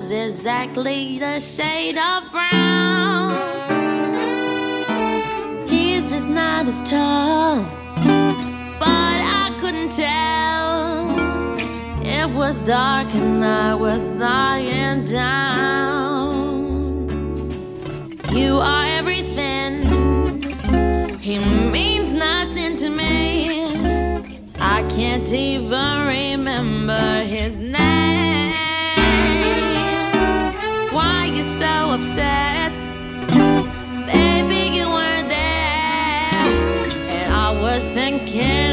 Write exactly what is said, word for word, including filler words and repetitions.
was exactly the shade of brown. He's just not as tall, but I couldn't tell. It was dark and I was lying down. You are everything, he means nothing to me. I can't even remember his name. Why you so upset? Baby, you weren't there, and I was thinking